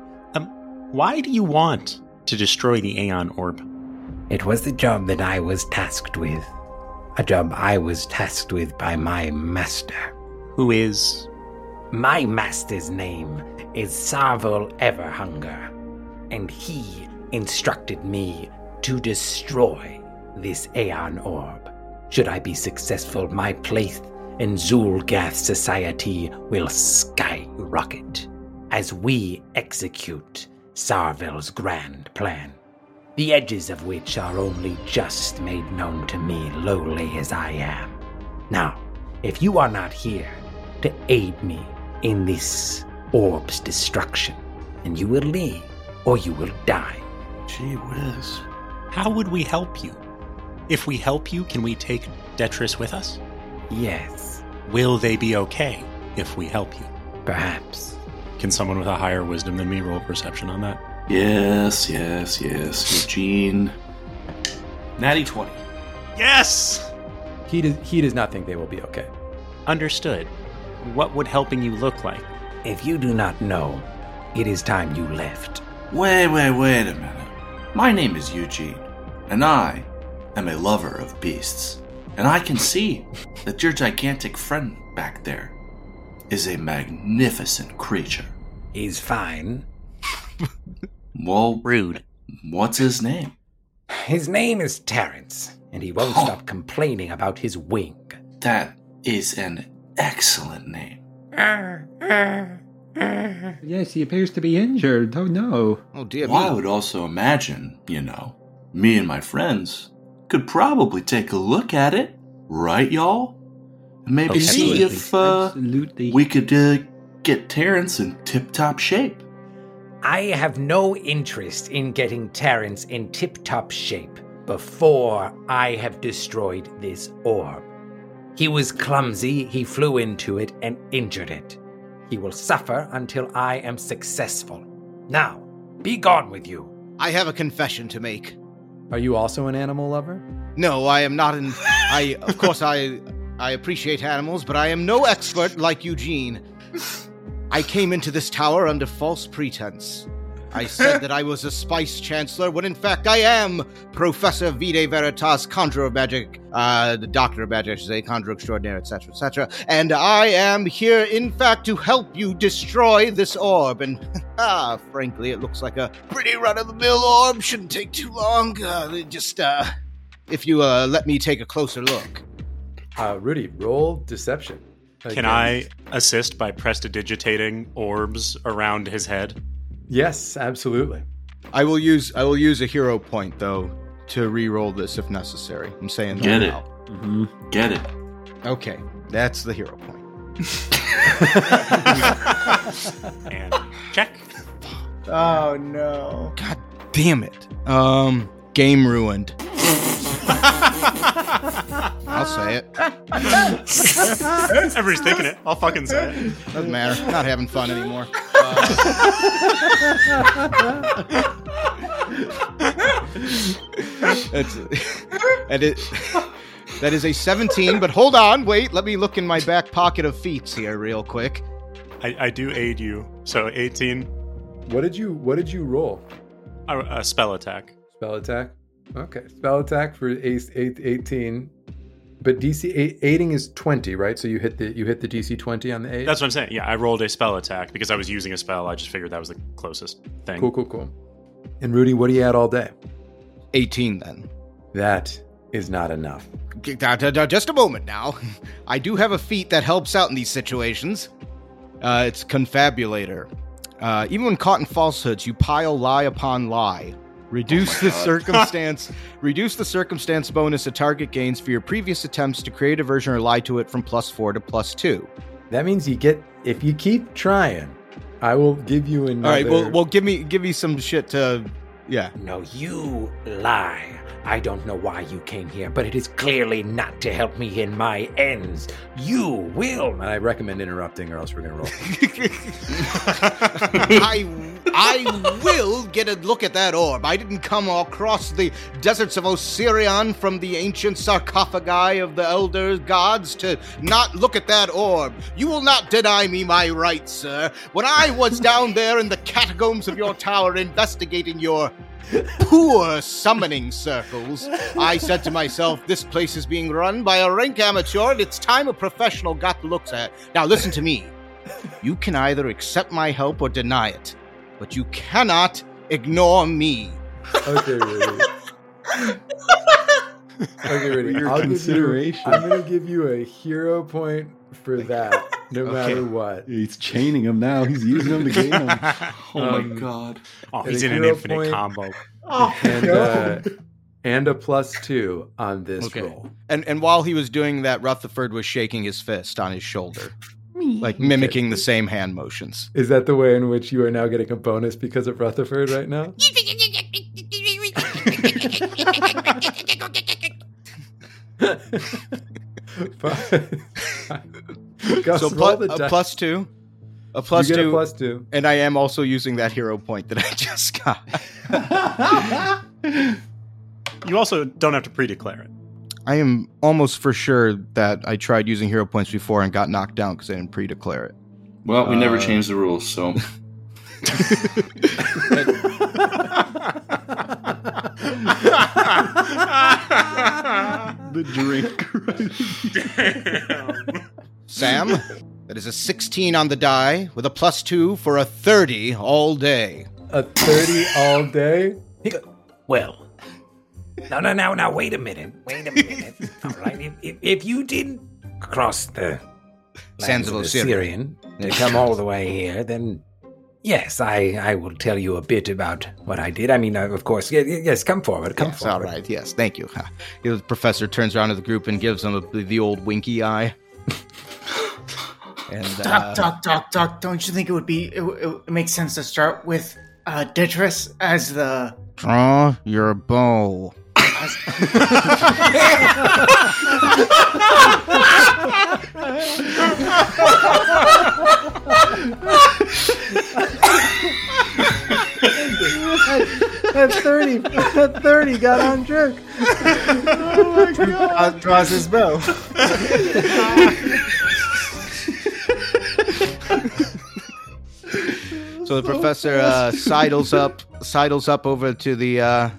Why do you want to destroy the Aeon Orb? It was the job that I was tasked with. A job I was tasked with by my master. Who is... My master's name is Sarvel Everhunger, and he instructed me to destroy this Aeon Orb. Should I be successful, my place in Zulgath society will skyrocket as we execute Sarvel's grand plan, the edges of which are only just made known to me, lowly as I am. Now, if you are not here to aid me in this orb's destruction, then you will leave or you will die. Gee whiz. How would we help you? If we help you, can we take Detrus with us? Yes, Will they be okay if we help you? perhaps. Can someone with a higher wisdom than me roll perception on that? Yes. Eugene. Natty 20. Yes! He does not think they will be okay. Understood. What would helping you look like? If you do not know, it is time you left. Wait a minute. My name is Eugene, and I am a lover of beasts. And I can see that your gigantic friend back there is a magnificent creature. He's fine. Well, Rude. what's his name? His name is Terrence, and he won't stop complaining about his wing. That is an excellent name. Yes, he appears to be injured. Oh no. Oh dear Well, I me. would also imagine, me and my friends could probably take a look at it. right, y'all? Maybe see if Absolutely. we could get Terrence in tip-top shape. I have no interest in getting Terrence in tip-top shape before I have destroyed this orb. He was clumsy, he flew into it and injured it. He will suffer until I am successful. Now, be gone with you. I have a confession to make. Are you also an animal lover? No, I am not an... Of course, I appreciate animals, but I am no expert like Eugene. I came into this tower under false pretense. I said that I was a Spice Chancellor, when in fact I am Professor Vide Veritas, Conjurer of Magic, the Doctor of Magic, I should say, Conjurer Extraordinaire, etc., etc. And I am here, in fact, to help you destroy this orb. And, frankly, it looks like a pretty run-of-the-mill orb. Shouldn't take too long. If you let me take a closer look. Rudy, roll deception. Can I assist by prestidigitating orbs around his head? Yes, absolutely. I will use a hero point though to re-roll this if necessary. I'm saying Get that it. now. Mm-hmm. Get it. Okay, that's the hero point. And check. Oh no. God damn it. Game ruined. I'll say it. Everybody's thinking it. I'll fucking say it. Doesn't matter. Not having fun anymore. That is a 17, but hold on, wait, let me look in my back pocket of feats here real quick. I do aid you. So 18. What did you roll? A spell attack. Spell attack? Okay. Spell attack for 18. But DC aiding is 20, right? So you hit the DC 20 on the aid? That's what I'm saying. Yeah, I rolled a spell attack because I was using a spell. I just figured that was the closest thing. Cool. And Rudy, what do you add all day? 18 then. That is not enough. Just a moment now. I do have a feat that helps out in these situations. It's Confabulator. Even when caught in falsehoods, you pile lie upon lie. Reduce the circumstance bonus a target gains for your previous attempts to create a version or lie to it from +4 to +2. That means if you keep trying, I will give you another. All right, well, give me some shit to, yeah. No, you lie. I don't know why you came here, but it is clearly not to help me in my ends. You will. And I recommend interrupting, or else we're gonna roll. I will get a look at that orb. I didn't come across the deserts of Osirion from the ancient sarcophagi of the elder gods to not look at that orb. You will not deny me my rights, sir. When I was down there in the catacombs of your tower investigating your poor summoning circles, I said to myself, this place is being run by a rank amateur and it's time a professional got the looks at. Now listen to me. You can either accept my help or deny it, but you cannot ignore me. Okay, Rudy. Your consideration. I'm going to give you a hero point for that, no matter what. He's chaining him now. He's using them to gain them. Oh my god. Oh, he's in an hero infinite point. combo. And a +2 on this roll. And while he was doing that, Rutherford was shaking his fist on his shoulder, like mimicking the same hand motions. Is that the way in which you are now getting a bonus because of Rutherford right now? Gus, So roll the a dice. +2. A You +2. get a +2. And I am also using that hero point that I just got. You also don't have to pre-declare it. I am almost for sure that I tried using hero points before and got knocked down because I didn't pre-declare it. Well, we never changed the rules, so... The drink. Sam, that is a 16 on the die with a +2 for a 30 all day. A 30 all day? Well, now, wait a minute. All right, if you didn't cross the Sands of Osirion to come all the way here, then Yes, I will tell you a bit about what I did. I mean, of course, yes, come forward, come forward. All right, yes, thank you. The professor turns around to the group and gives them the old winky eye. And, Doc, don't you think it makes sense to start with Ditris as the... Draw your bow. That 30 got on jerk. Oh my god. Draws his bow. So the professor sidles up over to the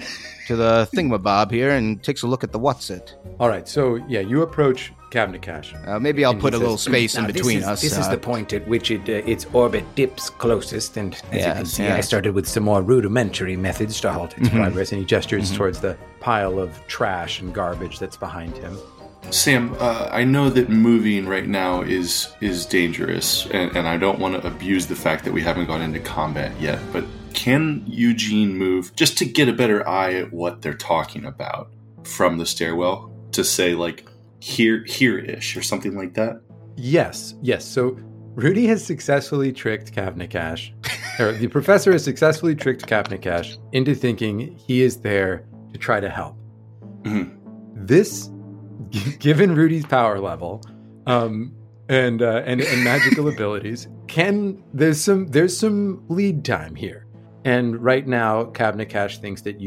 thingamabob here and takes a look at the what's it. All right, so yeah, you approach Kavnakash. Maybe I'll put a little space in between us. This is the point at which its orbit dips closest, and as you can see, I started with some more rudimentary methods to halt its progress, and he gestures towards the pile of trash and garbage that's behind him. Sam, I know that moving right now is dangerous, and I don't want to abuse the fact that we haven't gone into combat yet, but can Eugene move just to get a better eye at what they're talking about from the stairwell to say, like, here-ish or something like that? Yes. So Rudy has successfully tricked Kavnakash, or the professor has successfully tricked Kavnakash into thinking he is there to try to help. Mm-hmm. This, given Rudy's power level, and magical abilities, there's some lead time here. And right now, Kavnakash thinks that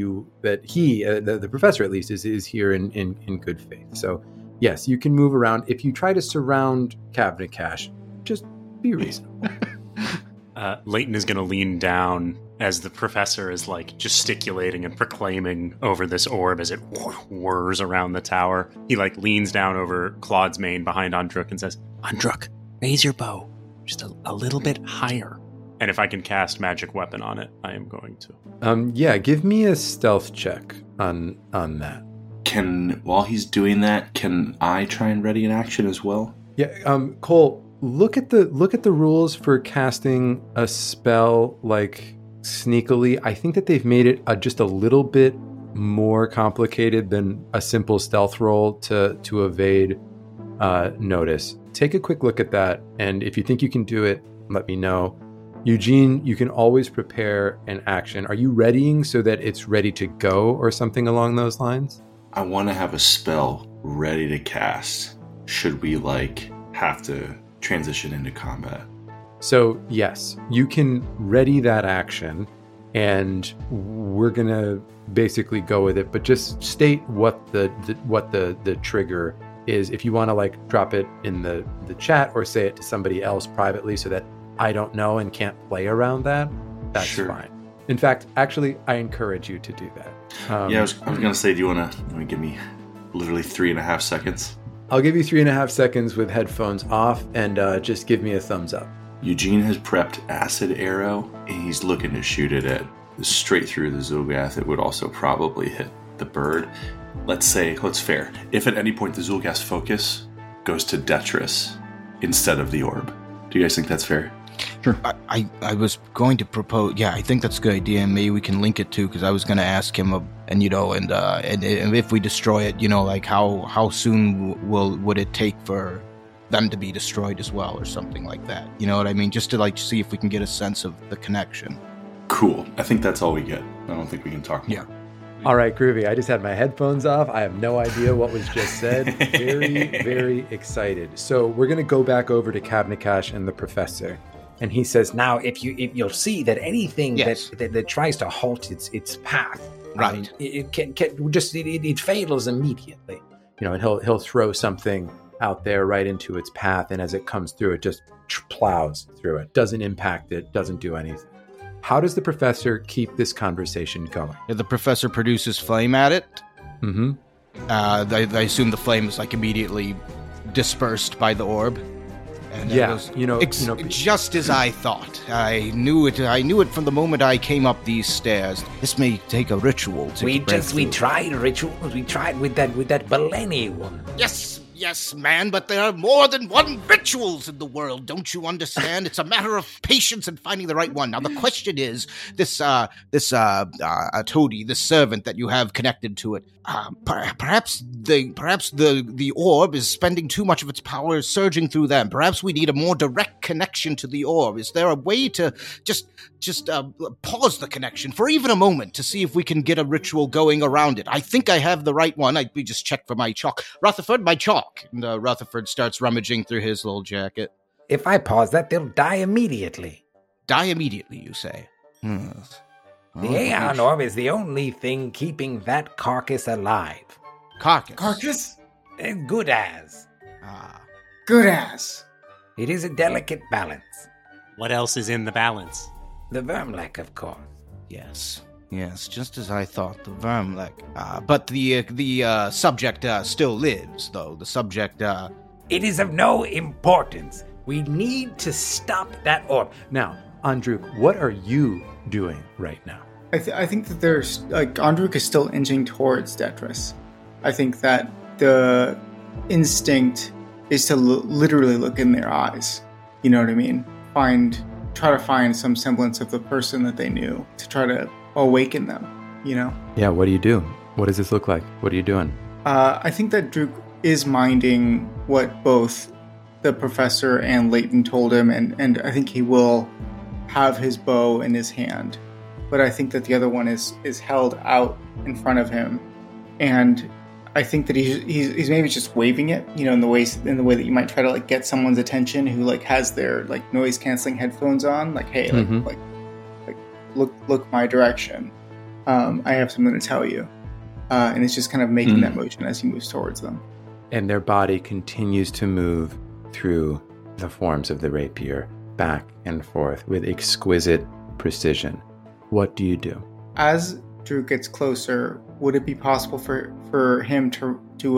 the professor at least is here in good faith. So yes, you can move around. If you try to surround Kavnakash, just be reasonable. Leighton is going to lean down as the professor is like gesticulating and proclaiming over this orb as it whirs around the tower. He like leans down over Claude's mane behind Andruk and says, "Andruk, raise your bow just a little bit higher. And if I can cast magic weapon on it, I am going to." Yeah, give me a stealth check on that. While he's doing that, can I try and ready an action as well? Yeah, Cole, look at the rules for casting a spell like sneakily. I think that they've made it just a little bit more complicated than a simple stealth roll to evade notice. Take a quick look at that, and if you think you can do it, let me know. Eugene, you can always prepare an action. Are you readying so that it's ready to go or something along those lines? I want to have a spell ready to cast. Should we have to transition into combat? So yes, you can ready that action, and we're gonna basically go with it. But just state what the trigger is. If you want to drop it in the chat or say it to somebody else privately, so that I don't know and can't play around that, that's sure. Fine. In fact, actually, I encourage you to do that. I was going to say, do you want to give me literally 3.5 seconds? I'll give you 3.5 seconds with headphones off, and just give me a thumbs up. Eugene has prepped acid arrow, and he's looking to shoot it at straight through the Zulgath. It would also probably hit the bird. Let's fair. If at any point the Zulgath's focus goes to Detris instead of the orb, do you guys think that's fair? Sure. I was going to propose. Yeah, I think that's a good idea, and maybe we can link it too, because I was going to ask him, and if we destroy it, how soon would it take for them to be destroyed as well, or something like that. You know what I mean? Just to see if we can get a sense of the connection. Cool. I think that's all we get. I don't think we can talk more. Yeah. All right, groovy. I just had my headphones off. I have no idea what was just said. Very, very excited. So we're going to go back over to Kavnakash and the professor. And he says, now, if you'll see that anything that tries to halt its path, right, it fails immediately. And he'll throw something out there right into its path, and as it comes through, it just plows through it. Doesn't impact it. Doesn't do anything. How does the professor keep this conversation going? If the professor produces flame at it, mm-hmm. I assume the flame is immediately dispersed by the orb. And just as I thought. I knew it from the moment I came up these stairs. This may take a ritual to We tried rituals. We tried with that Beleni one. Yes, Yes, man, but there are more than one rituals in the world. Don't you understand? It's a matter of patience and finding the right one. Now, the question is, this toady, this servant that you have connected to it, perhaps the orb is spending too much of its power surging through them. Perhaps we need a more direct connection to the orb. Is there a way to just pause the connection for even a moment to see if we can get a ritual going around it? I think I have the right one. We just checked for my chalk. Rutherford, my chalk. And Rutherford starts rummaging through his little jacket. If I pause that, they'll die immediately. Die immediately, you say? The Aeon Orb is the only thing keeping that carcass alive. Carcass? Good as. Good as. It is a delicate balance. What else is in the balance? The Vermlek, of course. Yes, just as I thought, the Vermlek. But the subject still lives, though. The subject, It is of no importance. We need to stop that orb. Now, Andruk, what are you doing right now? I think that there's, Andruk is still inching towards Detris. I think that the instinct is to literally look in their eyes. You know what I mean? Try to find some semblance of the person that they knew to try to awaken them, you know? Yeah, what do you do? What does this look like? What are you doing? I think that Druk is minding what both the professor and Leighton told him, and I think he will have his bow in his hand. But I think that the other one is held out in front of him, and I think that he's maybe just waving it, you know, in the way that you might try to get someone's attention who has their noise canceling headphones on, hey, look my direction. I have something to tell you, and it's just kind of making that motion as he moves towards them. And their body continues to move through the forms of the rapier, back and forth with exquisite precision. What do you do? As Drew gets closer, would it be possible for him to do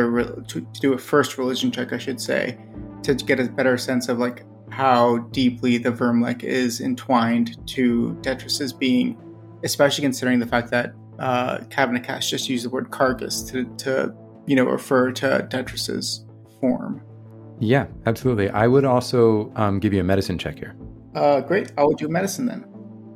a first religion check, I should say, to get a better sense of how deeply the Vermlek is entwined to Detris's being, especially considering the fact that Kavnakash just used the word carcass to refer to Detris's form. Yeah, absolutely. I would also give you a medicine check here. Great. I will do medicine then.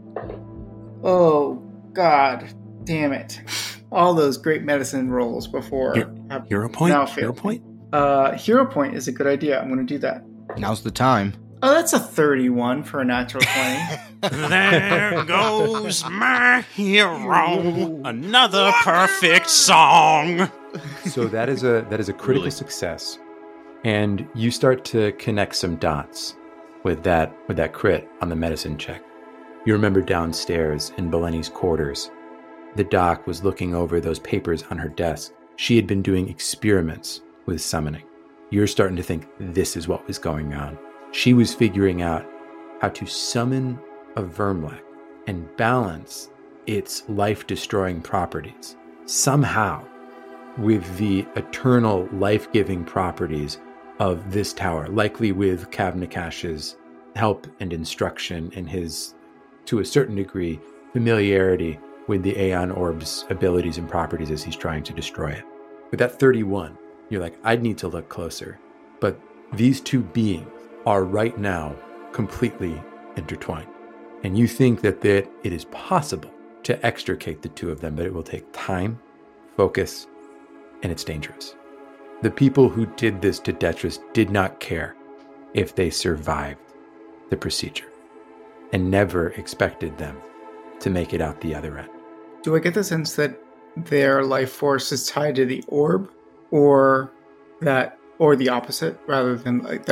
Oh, God damn it. All those great medicine rolls before. Hero point? Now Hero point? Hero point is a good idea. I'm going to do that. Now's the time. Oh, that's a 31 for a natural 20. There goes my hero. Another perfect song. So that is a critical success. And you start to connect some dots with that crit on the medicine check. You remember downstairs in Beleni's quarters, the doc was looking over those papers on her desk. She had been doing experiments with summoning. You're starting to think this is what was going on. She was figuring out how to summon a Vermlek and balance its life-destroying properties somehow with the eternal life-giving properties of this tower, likely with Kavnakash's help and instruction and his, to a certain degree, familiarity with the Aeon Orb's abilities and properties as he's trying to destroy it. With that 31, you're like, I'd need to look closer. But these two beings are right now completely intertwined. And you think that it is possible to extricate the two of them, but it will take time, focus, and it's dangerous. The people who did this to Detris did not care if they survived the procedure and never expected them to make it out the other end. Do I get the sense that their life force is tied to the orb, or the opposite, rather than they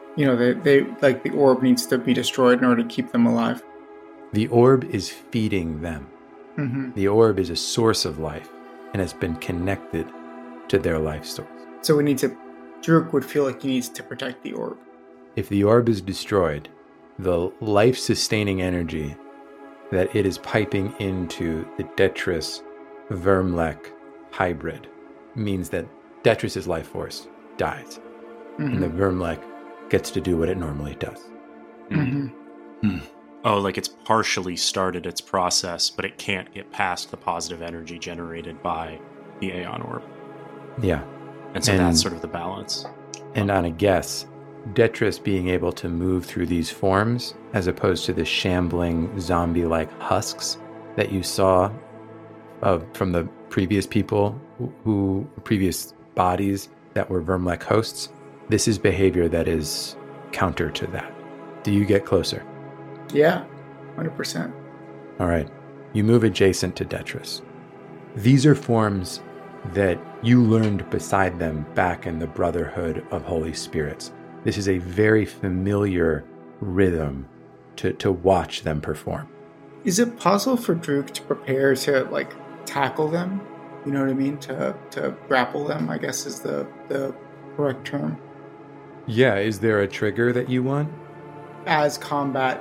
the orb needs to be destroyed in order to keep them alive? The orb is feeding them. Mm-hmm. The orb is a source of life and has been connected to their life source. So Druk would feel like he needs to protect the orb. If the orb is destroyed, the life-sustaining energy that it is piping into the Detris Vermlek hybrid means that Detris's life force dies, and the Vermlek gets to do what it normally does. Oh, it's partially started its process, but it can't get past the positive energy generated by the Aeon Orb. Yeah. And so that's sort of the balance. And on a guess, Detrus being able to move through these forms, as opposed to the shambling zombie-like husks that you saw from the previous people, previous bodies that were Vermlek hosts, this is behavior that is counter to that. Do you get closer? Yeah, 100%. All right. You move adjacent to Detrus. These are forms that you learned beside them back in the Brotherhood of Holy Spirits. This is a very familiar rhythm to watch them perform. Is it possible for Druk to prepare to, like, tackle them? You know what I mean? To grapple them, I guess is the correct term. Yeah, is there a trigger that you want? As combat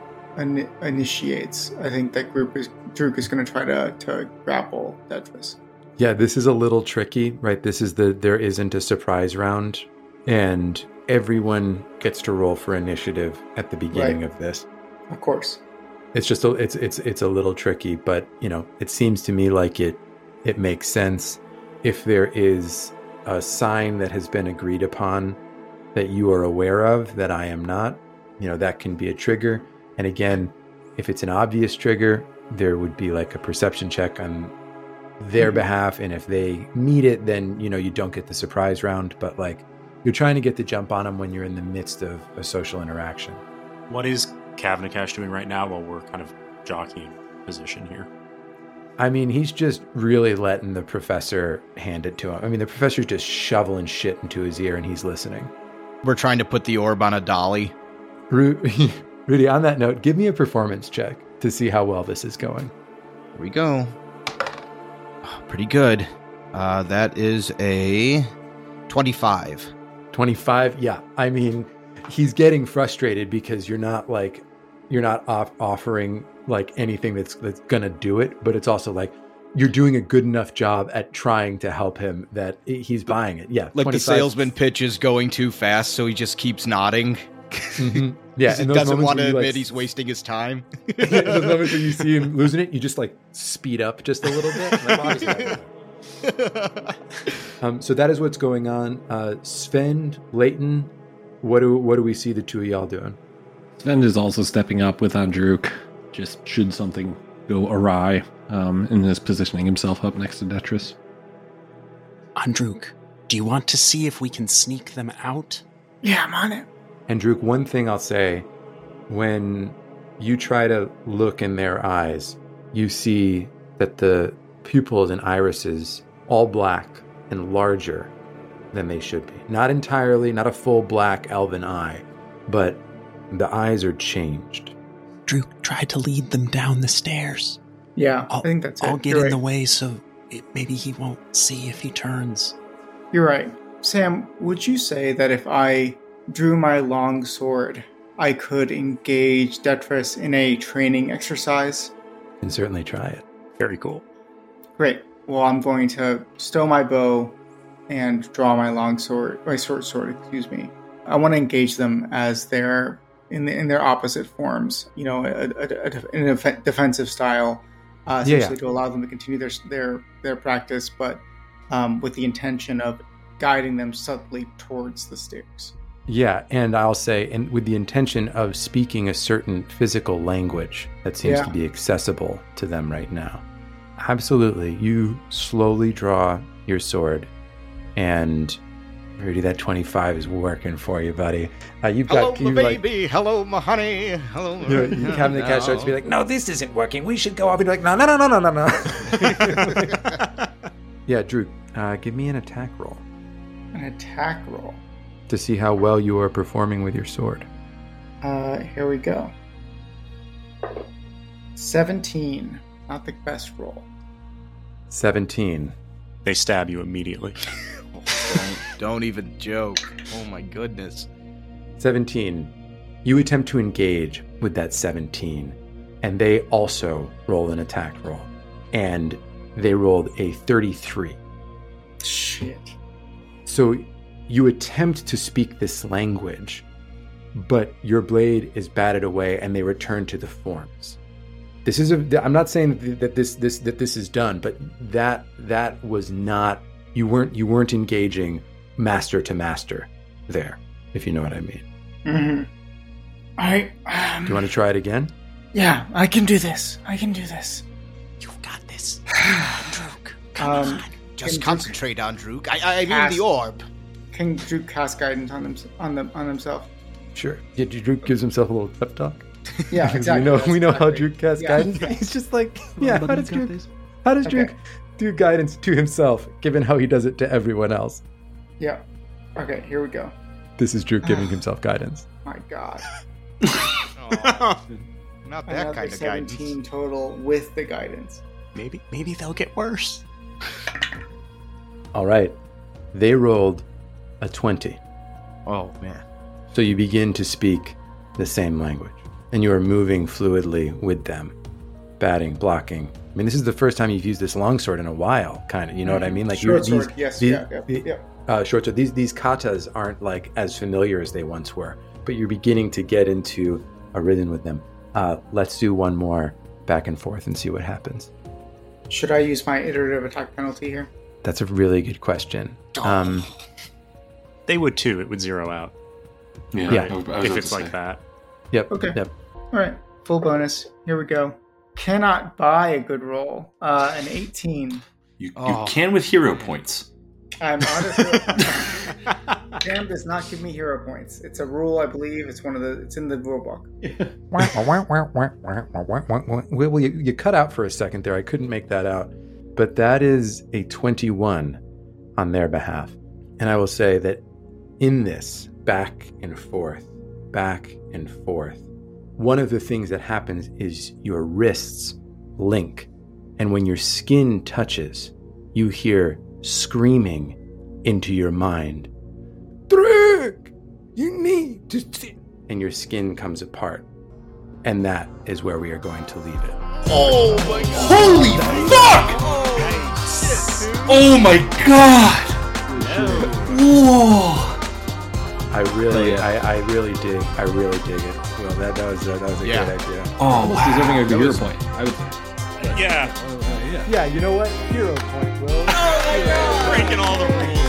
initiates, I think that Druk is going to try to grapple Detrus. Yeah, this is a little tricky, right? This is there isn't a surprise round, and everyone gets to roll for initiative at the beginning of this. Of course. It's just it's a little tricky, but it seems to me like it makes sense. If there is a sign that has been agreed upon that you are aware of that I am not, that can be a trigger. And again, if it's an obvious trigger, there would be like a perception check on their behalf, and if they meet it, then you don't get the surprise round. But like, you're trying to get the jump on them when you're in the midst of a social interaction. What is Kavnakash doing right now while we're kind of jockeying position here? I mean, he's just really letting the professor hand it to him. I mean, the professor's just shoveling shit into his ear, and he's listening. We're trying to put the orb on a dolly. Rudy, on that note, give me a performance check to see how well this is going. Here we go. Pretty good. That is a 25. 25? Yeah. I mean, he's getting frustrated because you're not offering like anything that's going to do it, but it's also like you're doing a good enough job at trying to help him that he's buying it. Yeah. Like 25. The salesman pitch is going too fast, so he just keeps nodding. Mm-hmm. Yeah, he doesn't want to admit he's wasting his time. In those moments where you see him losing it, you just like speed up just a little bit. So that is what's going on. Sven, Leighton, what do we see the two of y'all doing? Sven is also stepping up with Andruk, just should something go awry, and is positioning himself up next to Detrus. Andruk, do you want to see if we can sneak them out? Yeah, I'm on it. And Druk, one thing I'll say, when you try to look in their eyes, you see that the pupils and irises all black and larger than they should be. Not entirely, not a full black elven eye, but the eyes are changed. Druk tried to lead them down the stairs. Yeah, I think that's it. I'll get in the way so maybe he won't see if he turns. You're right. Sam, would you say that if I drew my long sword, I could engage Detrus in a training exercise? You can certainly try it. Very cool. Great. Well, I'm going to stow my bow and draw my short sword, I want to engage them as they're in their opposite forms, in a defensive style, essentially to allow them to continue their practice, but with the intention of guiding them subtly towards the stairs. Yeah, and I'll say, and with the intention of speaking a certain physical language that seems to be accessible to them right now. Absolutely. You slowly draw your sword, and Rudy, that 25 is working for you, buddy. You've got hello, my baby. Hello, my honey. Hello. You have the cat starts to be like, no, this isn't working. We should go up and be like, no. Yeah, Drew, give me an attack roll. An attack roll. To see how well you are performing with your sword. Here we go. 17. Not the best roll. 17. They stab you immediately. Don't even joke. Oh my goodness. 17. You attempt to engage with that 17, and they also roll an attack roll. And they rolled a 33. Shit. So you attempt to speak this language, but your blade is batted away and they return to the forms. I'm not saying that this is done, but that was not You weren't engaging master to master there, if you know what I mean. Mm-hmm. All right. Do you want to try it again? Yeah, I can do this. You've got this. Druk, come on. Just concentrate on Druk. I mean the orb. Can Druk cast guidance on himself? Sure. Yeah, Druk gives himself a little pep talk. Yeah, exactly. We know how Druk casts guidance. He's just like, how does Druk do guidance to himself, given how he does it to everyone else? Yeah. Okay, here we go. This is Druk giving himself guidance. My God. Not that kind of guidance. 17 total with the guidance. Maybe they'll get worse. All right. They rolled a 20. Oh, man. So you begin to speak the same language, and you are moving fluidly with them, batting, blocking. I mean, this is the first time you've used this longsword in a while, kind of. You know what I mean? Like short sword, yes. Short sword. These katas aren't like as familiar as they once were, but you're beginning to get into a rhythm with them. Let's do one more back and forth and see what happens. Should I use my iterative attack penalty here? That's a really good question. They would too. It would zero out. Yeah. If it's like that. Yep. Okay. Yep. All right. Full bonus. Here we go. Cannot buy a good roll. An 18. You can with hero points. I'm honestly. Jam does not give me hero points. It's a rule, I believe. It's in the rule book. Well, you cut out for a second there. I couldn't make that out. But that is a 21 on their behalf. And I will say that in this back and forth, one of the things that happens is your wrists link. And when your skin touches, you hear screaming into your mind, Druk, you need to see. And your skin comes apart. And that is where we are going to leave it. Oh my God. Holy fuck! Oh my God! Whoa! I really dig it. Well, that was a great idea. Almost deserving a hero point, I would say. Yeah. Yeah, you know what? Hero point, Will. Oh my God! Breaking all the rules.